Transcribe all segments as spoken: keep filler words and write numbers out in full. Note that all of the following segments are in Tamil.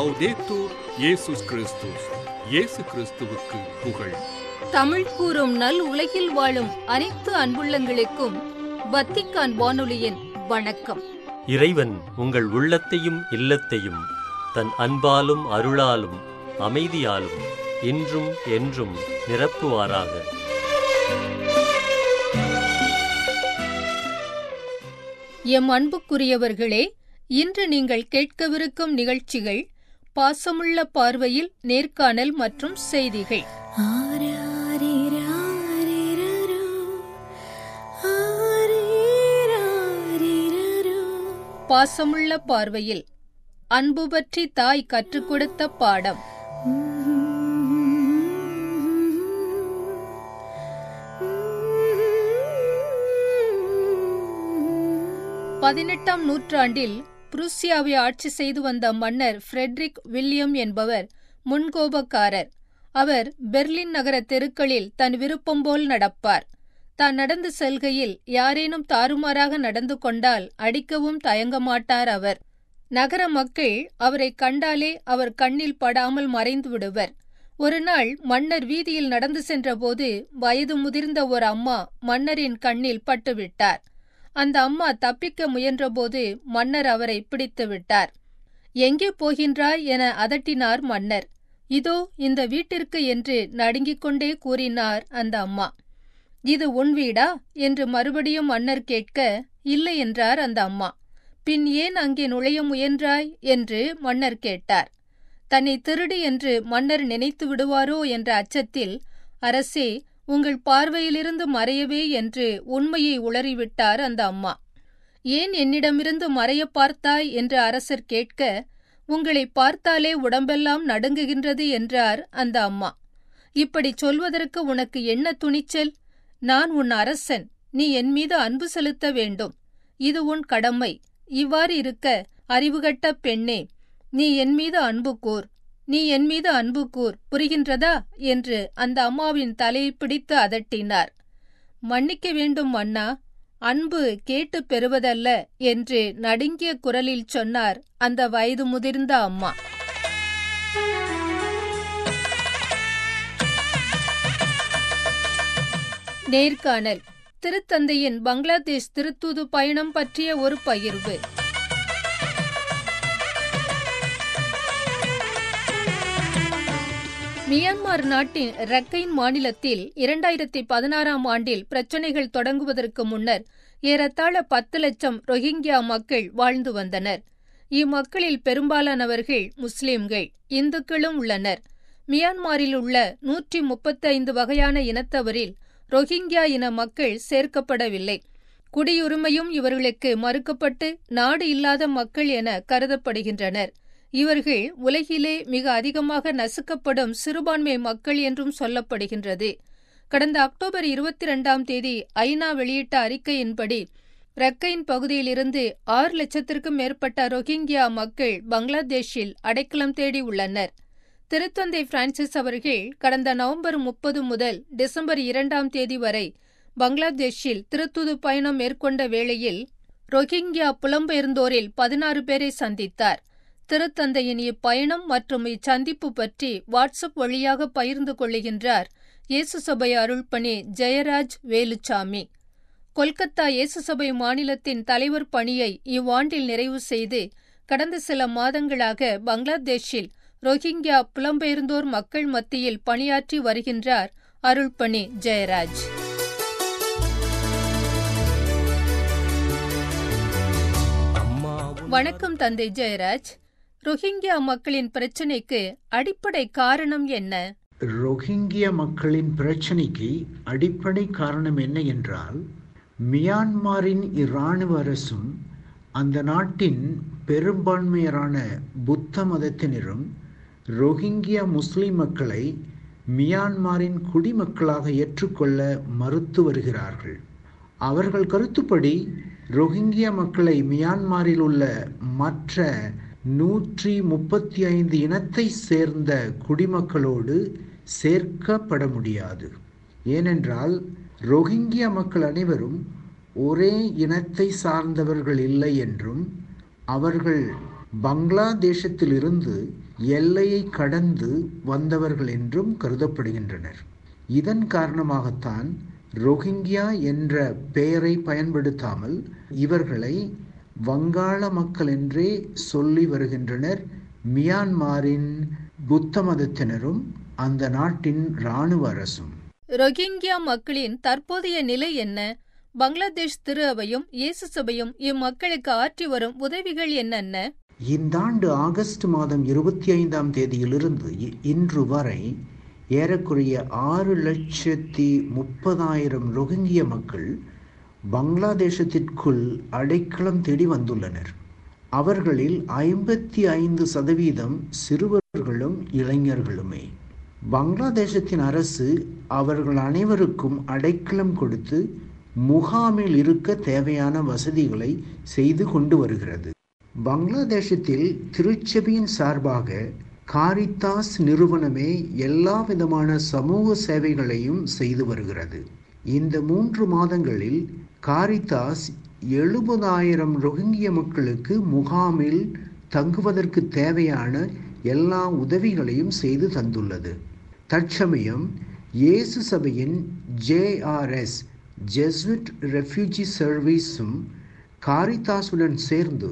லௌதேத்தூர் இயேசுஸ் கிறிஸ்துஸ். இயேசு கிறிஸ்துவுக்கு புகழ். தமிழ் கூறும் நல் உலகில் வாழும் அனைத்து அன்புள்ளங்களுக்கும் வத்திக்கான் வானொலியின் வணக்கம். இறைவன் உங்கள் உள்ளத்தையும் இல்லத்தையும் தன் அன்பாலும் அருளாலும் அமைதியாலும் இன்றும் என்றும் நிரப்புவாராக. எம் அன்புக்குரியவர்களே, இன்று நீங்கள் கேட்கவிருக்கும் நிகழ்ச்சிகள் பாசமுள்ள பார்வையில் நேர்காணல் மற்றும் செய்திகள். பாசமுள்ள பார்வையில் அன்பு பற்றி தாய் கற்றுக் கொடுத்த பாடம். பதினெட்டாம் நூற்றாண்டில் புருசியாவை ஆட்சி செய்து வந்த மன்னர் ஃப்ரெட்ரிக் வில்லியம் என்பவர் முன்கோபக்காரர். அவர் பெர்லின் நகர தெருக்களில் தன் விருப்பம் போல் நடப்பார். தான் நடந்து செல்கையில் யாரேனும் தாறுமாறாக நடந்து கொண்டால் அடிக்கவும் தயங்க மாட்டார் அவர். நகர மக்கள் அவரை கண்டாலே அவர் கண்ணில் படாமல் மறைந்து விடுவர். ஒரு நாள் மன்னர் வீதியில் நடந்து சென்றபோது வயது முதிர்ந்த ஒரு அம்மா மன்னரின் கண்ணில் பட்டுவிட்டார். அந்த அம்மா தப்பிக்க முயன்றபோது மன்னர் அவரை பிடித்து விட்டார். எங்கே போகின்றாய் என அதட்டினார் மன்னர். இதோ இந்த வீட்டிற்கு என்று நடுங்கிக் கொண்டே கூறினார் அந்த அம்மா. இது உன் வீடா என்று மறுபடியும் மன்னர் கேட்க, இல்லை என்றார் அந்த அம்மா. பின் ஏன் அங்கே நுழைய முயன்றாய் என்று மன்னர் கேட்டார். தன்னை திருடி என்று மன்னர் நினைத்து விடுவாரோ என்ற அச்சத்தில், அரசே, உங்கள் பார்வையிலிருந்து மறையவே என்று உண்மையை உளறிவிட்டார் அந்த அம்மா. ஏன் என்னிடமிருந்து மறைய பார்த்தாய் என்று அரசர் கேட்க, உங்களை பார்த்தாலே உடம்பெல்லாம் நடுங்குகின்றது என்றார் அந்த அம்மா. இப்படி சொல்வதற்கு உனக்கு என்ன துணிச்சல்? நான் உன் அரசன், நீ என் மீது அன்பு செலுத்த வேண்டும். இது உன் கடமை. இவ்வாறு இருக்க, அறிவுகட்ட பெண்ணே, நீ என் மீது அன்பு கூர், நீ என் மீது அன்பு கூர், புரிகின்றதா என்று அந்த அம்மாவின் தலையை பிடித்து அதட்டினார். மன்னிக்க வேண்டும் மன்னா, அன்பு கேட்டு பெறுவதல்ல என்று நடுங்கிய குரலில் சொன்னார் அந்த வயது முதிர்ந்த அம்மா. நேர்காணல். திருத்தந்தையின் பங்களாதேஷ் திருத்தூது பயணம் பற்றிய ஒரு பகிர்வு. மியான்மர் நாட்டின் ரக்கைன் மாநிலத்தில் இரண்டாயிரத்தி பதினாறாம் ஆண்டில் பிரச்சினைகள் தொடங்குவதற்கு முன்னர் ஏறத்தாழ பத்து லட்சம் ரோஹிங்கியா மக்கள் வாழ்ந்து வந்தனர். இம்மக்களில் பெரும்பாலானவர்கள் முஸ்லிம்கள், இந்துக்களும் உள்ளனர். மியான்மரில் உள்ள நூற்றி முப்பத்தி ஐந்து வகையான இனத்தவரில் ரோஹிங்கியா இன மக்கள் சேர்க்கப்படவில்லை. குடியுரிமையும் இவர்களுக்கு மறுக்கப்பட்டு நாடு இல்லாத மக்கள் என கருதப்படுகின்றனர். இவர்கள் உலகிலே மிக அதிகமாக நசுக்கப்படும் சிறுபான்மை மக்கள் என்றும் சொல்லப்படுகின்றது. கடந்த அக்டோபர் இருபத்தி இரண்டாம் தேதி ஐநா வெளியிட்ட அறிக்கையின்படி ரக்கைன் பகுதியிலிருந்து ஆறு லட்சத்திற்கும் மேற்பட்ட ரோஹிங்கியா மக்கள் பங்களாதேஷில் அடைக்கலம் தேடி உள்ளனர். திருத்தந்தை பிரான்சிஸ் அவர்கள் கடந்த நவம்பர் முப்பது முதல் டிசம்பர் இரண்டாம் தேதி வரை பங்களாதேஷில் திருத்தூது பயணம் மேற்கொண்ட வேளையில் ரோஹிங்கியா புலம்பெயர்ந்தோரில் பதினாறு பேரை சந்தித்தார். திருத்தந்தையின் இப்பயணம் மற்றும் இச்சந்திப்பு பற்றி வாட்ஸ்அப் வழியாக பகிர்ந்து கொள்ளுகின்றார் இயேசு சபை அருள்பணி ஜெயராஜ் வேலுச்சாமி. கொல்கத்தா இயேசு சபை மாநிலத்தின் தலைவர் பணியை இவ்வாண்டில் நிறைவு செய்து கடந்த சில மாதங்களாக பங்களாதேஷில் ரோஹிங்கியா புலம்பெயர்ந்தோர் மக்கள் மத்தியில் பணியாற்றி வருகின்றார் அருள்பணி ஜெயராஜ். வணக்கம் தந்தை ஜெயராஜ். ரோஹிங்கியா மக்களின் பிரச்சனைக்கு அடிப்படை காரணம் என்ன? ரோஹிங்கியா மக்களின் பிரச்சனைக்கு அடிப்படை காரணம் என்ன என்றால், மியான்மரின் இராணுவ அரசும் அந்த நாட்டின் பெரும்பான்மையரான புத்த மதத்தினரும் ரோஹிங்கியா முஸ்லிம் மக்களை மியான்மரின் குடிமக்களாக ஏற்றுக்கொள்ள மறுத்து வருகிறார்கள். அவர்கள் கருத்துப்படி ரோஹிங்கியா மக்களை மியான்மரில் உள்ள மற்ற நூற்றி முப்பத்தி ஐந்து இனத்தை சேர்ந்த குடிமக்களோடு சேர்க்கப்பட முடியாது. ஏனென்றால் ரோஹிங்கியா மக்கள் அனைவரும் ஒரே இனத்தை சார்ந்தவர்கள் இல்லை என்றும் அவர்கள் பங்களாதேசத்திலிருந்து எல்லையை கடந்து வந்தவர்கள் என்றும் கருதப்படுகின்றனர். இதன் காரணமாகத்தான் ரோஹிங்கியா என்ற பெயரை பயன்படுத்தாமல் இவர்களை வங்காள மக்கள் என்றே சொல்லி வருகின்றனர். மியான்மாரின் புத்த மதத்தினரும் அந்த நாட்டின் இராணுவ அரசும். ரோஹிங்கியா மக்களின் தற்போதைய நிலை என்ன? பங்களாதேஷ் திரு அவையும் இயேசு சபையும் இம்மக்களுக்கு ஆற்றி வரும் உதவிகள் என்னென்ன? இந்த ஆண்டு ஆகஸ்ட் மாதம் இருபத்தி ஐந்தாம் தேதியிலிருந்து இன்று வரை ஏறக்குறைய ஆறு லட்சத்தி முப்பதாயிரம் ரோஹிங்கிய மக்கள் பங்களாதேசத்திற்குள் அடைக்கலம் தேடி வந்துள்ளனர். அவர்களில் ஐம்பத்தி ஐந்து சதவீதம் சிறுவர்களும் இளைஞர்களுமே. பங்களாதேசத்தின் அரசு அவர்கள் அனைவருக்கும் அடைக்கலம் கொடுத்து முகாமில் இருக்க தேவையான வசதிகளை செய்து கொண்டு வருகிறது. பங்களாதேசத்தில் திருச்சபையின் சார்பாக காரித்தாஸ் நிறுவனமே எல்லா விதமான சமூக சேவைகளையும் செய்து வருகிறது. இந்த மூன்று மாதங்களில் காரித்தாஸ் எழுபதாயிரம் ரோஹிங்கிய மக்களுக்கு முகாமில் தங்குவதற்கு தேவையான எல்லா உதவிகளையும் செய்து தந்துள்ளது. தற்சமயம் இயேசு சபையின் J R S Jesuit refugee சர்வீஸும் காரித்தாஸுடன் சேர்ந்து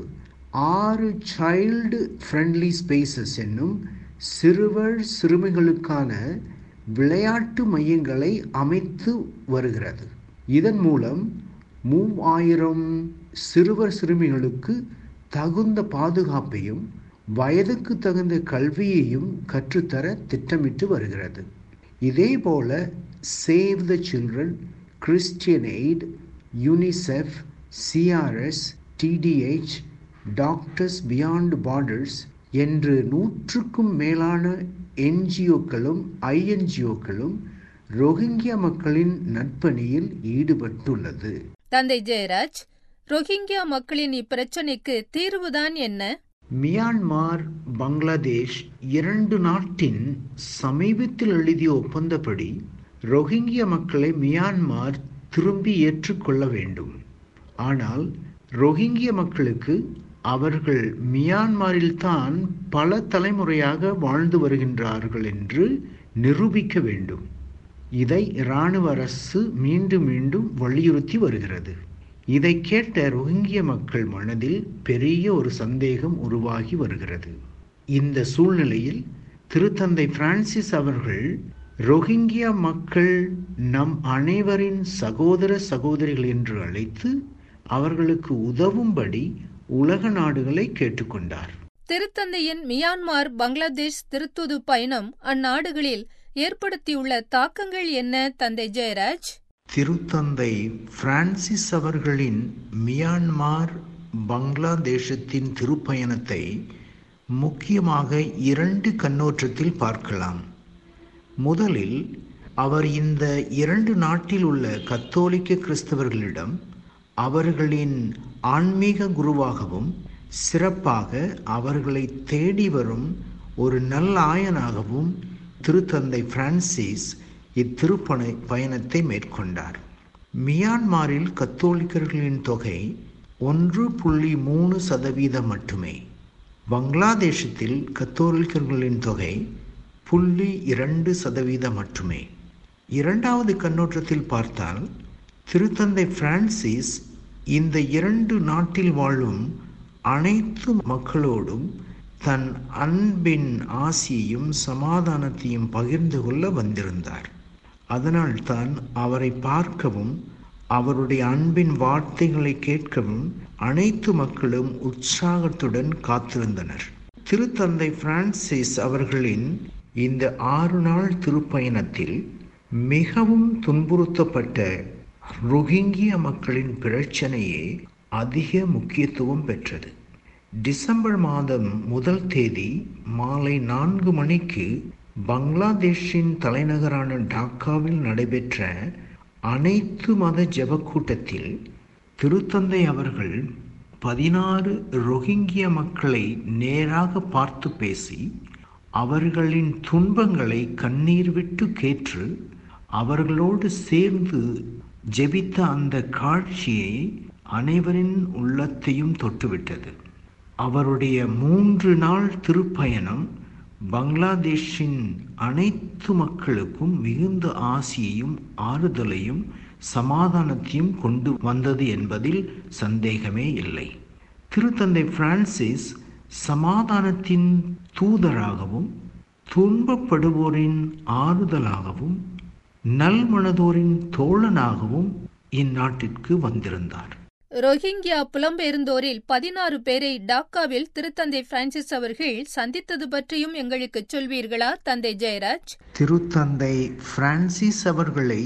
ஆறு சைல்டு ஃப்ரெண்ட்லி ஸ்பேசஸ் என்னும் சிறுவர் சிறுமிகளுக்கான விளையாட்டு மையங்களை அமைத்து வருகிறது. இதன் மூலம் மூவாயிரம் சிறுவர் சிறுமிகளுக்கு தகுந்த பாதுகாப்பையும் வயதுக்கு தகுந்த கல்வியையும் கற்றுத்தர திட்டமிட்டு வருகிறது. இதேபோல save the children, Christian aid, UNICEF, CRS, DDH, doctors beyond borders என்று நூற்றுக்கும் மேலான என்ஜிஓக்களும் ஐஎன்ஜிஓக்களும் ரோஹிங்கியா மக்களின் நற்பணியில் ஈடுபட்டுள்ளது. தந்தை ஜெயராஜ், ரோஹிங்கியா மக்களின் இப்பிரச்சனைக்கு தீர்வுதான் என்ன? மியான்மார், பங்களாதேஷ் இரண்டு நாட்டின் சமீபத்தில் எழுதிய ஒப்பந்தப்படி ரோஹிங்கியா மக்களை மியான்மார் திரும்பி ஏற்றுக்கொள்ள வேண்டும். ஆனால் ரோஹிங்கிய மக்களுக்கு அவர்கள் மியான்மாரில்தான் பல தலைமுறையாக வாழ்ந்து வருகின்றார்கள் என்று நிரூபிக்க வேண்டும். இதை இராணுவ அரசு மீண்டும் மீண்டும் வலியுறுத்தி வருகிறது. இதை கேட்ட ரோஹிங்கிய மக்கள் மனதில் பெரிய ஒரு சந்தேகம் உருவாகி வருகிறது. இந்த சூழ்நிலையில் திருத்தந்தை பிரான்சிஸ் அவர்கள் ரோஹிங்கியா மக்கள் நம் அனைவரின் சகோதர சகோதரிகள் என்று அழைத்து அவர்களுக்கு உதவும்படி உலக நாடுகளை கேட்டுக்கொண்டார். திருத்தந்தையின் மியான்மார், பங்களாதேஷ் திருத்தூது பயணம் அந்நாடுகளில் ஏற்படுத்தியுள்ள தாக்கங்கள் என்ன தந்தை ஜெயராஜ்? திருத்தந்தை பிரான்சிஸ் அவர்களின் மியான்மார், பங்களாதேசத்தின் திருப்பயணத்தை முக்கியமாக இரண்டு கண்ணோட்டத்தில் பார்க்கலாம். முதலில் அவர் இந்த இரண்டு நாட்டில் உள்ள கத்தோலிக்க கிறிஸ்தவர்களிடம் அவர்களின் ஆன்மீக குருவாகவும் சிறப்பாக அவர்களை தேடி வரும் ஒரு நல்லாயனாகவும் திருத்தந்தை பிரான்சிஸ் இத்திருப்பண பயணத்தை மேற்கொண்டார். மியான்மாரில் கத்தோலிக்கர்களின் தொகை ஒன்று புள்ளி மூணு சதவீதம் மட்டுமே. பங்களாதேசத்தில் கத்தோலிக்கர்களின் தொகை புள்ளி இரண்டு சதவீதம் மட்டுமே. இரண்டாவது கண்ணோட்டத்தில் பார்த்தால் திருத்தந்தை பிரான்சிஸ் இந்த இரண்டு நாட்டில் வாழும் அனைத்து மக்களோடும் தன் அன்பின் ஆசியையும் சமாதானத்தையும் பகிர்ந்து கொள்ள வந்திருந்தார். அதனால்தான் அவரை பார்க்கவும் அவருடைய அன்பின் வார்த்தைகளை கேட்கவும் அனைத்து மக்களும் உற்சாகத்துடன் காத்திருந்தனர். திருத்தந்தை பிரான்சிஸ் அவர்களின் இந்த ஆறு நாள் திருப்பயணத்தில் மிகவும் துன்புறுத்தப்பட்ட ரோஹிங்கிய மக்களின் பிரச்சனையே அதிக முக்கியத்துவம் பெற்றது. டிசம்பர் மாதம் முதல் தேதி மாலை நான்கு மணிக்கு பங்களாதேஷின் தலைநகரான டாக்காவில் நடைபெற்ற அனைத்து மத ஜெப கூட்டத்தில் திருத்தந்தை அவர்கள் பதினாறு ரோஹிங்கிய மக்களை நேராக பார்த்து பேசி அவர்களின் துன்பங்களை கண்ணீர் விட்டு கேட்டு அவர்களோடு சேர்ந்து ஜெபித்த அந்த காட்சியை அனைவரின் உள்ளத்தையும் தொட்டுவிட்டது. அவருடைய மூன்று நாள் திருப்பயணம் பங்களாதேஷின் அனைத்து மக்களுக்கும் மிகுந்த ஆசியையும் ஆறுதலையும் சமாதானத்தையும் கொண்டு வந்தது என்பதில் சந்தேகமே இல்லை. திருத்தந்தை பிரான்சிஸ் சமாதானத்தின் தூதராகவும் துன்பப்படுவோரின் ஆறுதலாகவும் நல்மனதோரின் தோழனாகவும் இந்நாட்டிற்கு வந்திருந்தார். ரோஹிங்கியா புலம்பெயர்ந்தோரில் பதினாறு பேரை டாக்காவில் திருத்தந்தை பிரான்சிஸ் அவர்கள் சந்தித்தது பற்றியும் எங்களுக்கு சொல்வீர்களா தந்தை ஜெயராஜ்? திருத்தந்தை பிரான்சிஸ் அவர்களை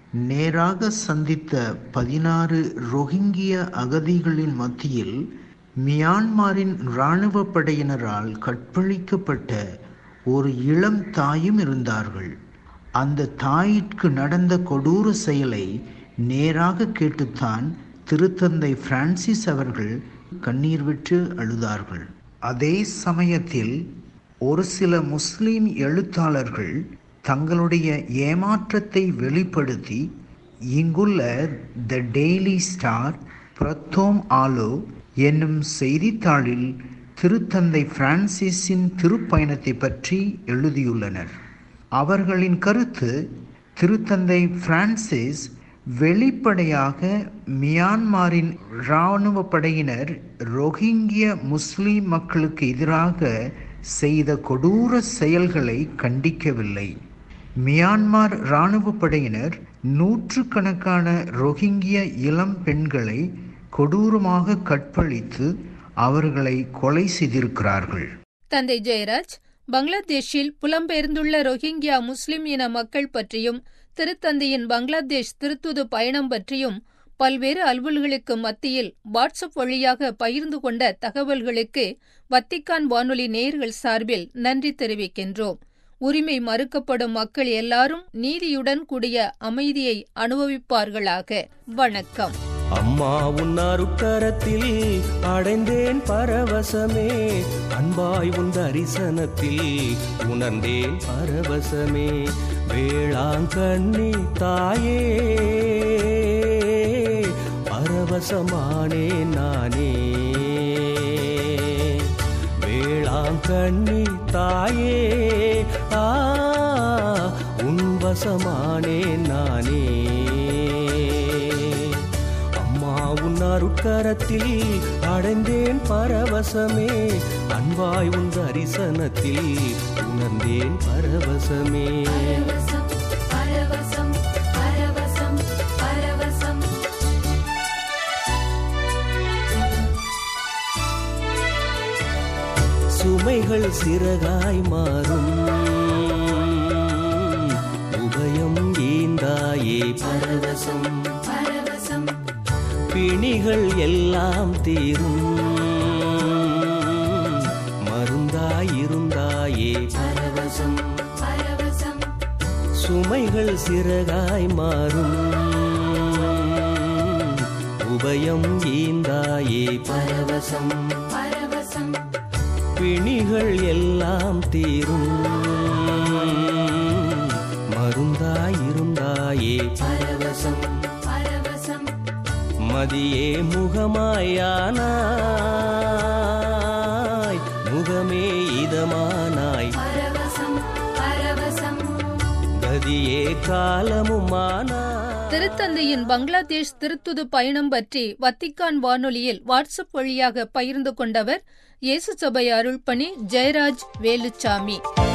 நேராக சந்தித்த பதினாறு ரோஹிங்கிய அகதிகளின் மத்தியில் மியான்மரின் இராணுவ படையினரால் கற்பழிக்கப்பட்ட ஒரு இளம் தாயும் இருந்தார்கள். அந்த தாயிற்கு நடந்த கொடூர செயலை நேராக கேட்டுத்தான் திருத்தந்தை பிரான்சிஸ் அவர்கள் கண்ணீர் விட்டு அழுதார்கள். அதே சமயத்தில் ஒரு சில முஸ்லிம் எழுத்தாளர்கள் தங்களுடைய ஏமாற்றத்தை வெளிப்படுத்தி இங்குள்ள த டெய்லி ஸ்டார், பிரத்தோம் ஆலோ என்னும் செய்தித்தாளில் திருத்தந்தை பிரான்சிஸின் திருப்பயணத்தை பற்றி எழுதியுள்ளனர். அவர்களின் கருத்து, திருத்தந்தை பிரான்சிஸ் வெளிப்படையாக மியான்மரின் இராணுவ படையினர் ரோஹிங்கிய முஸ்லிம் மக்களுக்கு எதிராக செய்த கொடூர செயல்களை கண்டிக்கவில்லை. மியான்மர் இராணுவ படையினர் நூற்றுக்கணக்கான ரோஹிங்கிய இளம் பெண்களை கொடூரமாக கற்பழித்து அவர்களை கொலை செய்திருக்கிறார்கள். தந்தை ஜெயராஜ், பங்களாதேஷில் புலம்பெயர்ந்துள்ள ரோஹிங்கியா முஸ்லிம் இன மக்கள் பற்றியும் திருத்தந்தையின் பங்களாதேஷ் திருத்துது பயணம் பற்றியும் பல்வேறு அலுவல்களுக்கு மத்தியில் வாட்ஸ்அப் வழியாக பகிர்ந்து கொண்ட தகவல்களுக்கு வத்திக்கான் வானொலி நேயர்கள் சார்பில் நன்றி தெரிவிக்கின்றோம். உரிமை மறுக்கப்படும் மக்கள் எல்லாரும் நீதியுடன் கூடிய அமைதியை அனுபவிப்பார்களாக. வணக்கம். அம்மா உன் அருட்கரத்தில் அடைந்தேன் பரவசமே, அன்பாய் உன் தரிசனத்தில் உணர்ந்தேன் பரவசமே. வேளாங்கண்ணி தாயே பரவசமானே நானே, வேளாங்கண்ணி தாயே ஆ உன்வசமானே நானே. உன் அருட்கரத்தில் அடைந்தேன் பரவசமே, அன்பாய் உன் தரிசனத்தில் உணர்ந்தேன் பரவசமே. பரவசம், பரவசம், பரவசம். சுமைகள் சிறகாய் மாறும், உபயம் ஈந்தாயே பரவசம். பிணிகள் எல்லாம் தீரும், மருந்தாயிருந்தாயே பரவசம். சுமைகள் சிறகாய் மாறும், உபயம் ஈந்தாயே பரவசம். பிணிகள் எல்லாம் தீரும், மருந்தாயிருந்தாயே பரவசம். மதியே முகமாயானாய், முகமே இதமானாய், கதியே காலமுமானாய். திருத்தந்தையின் பங்களாதேஷ் திருத்துது பயணம் பற்றி வத்திக்கான் வானொலியில் வாட்ஸ்அப் வழியாக பகிர்ந்து கொண்டவர் இயேசு சபை அருள்பணி ஜெயராஜ் வேலுச்சாமி.